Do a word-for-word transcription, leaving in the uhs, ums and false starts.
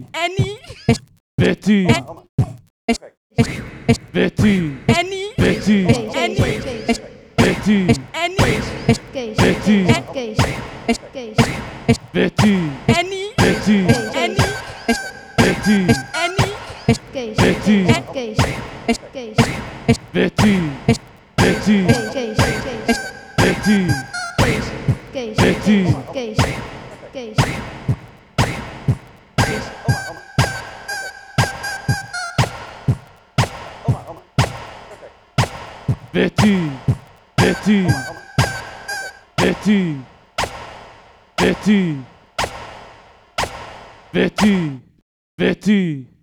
Annie, Betty, Betty, Annie, Betty, Annie, Betty, Annie, Betty, Betty, Annie, Betty, Annie, Betty, Annie, Betty, Betty, Betty, Betty, Betty, Betty, Betty, Betty, Betty, Betty, Betty.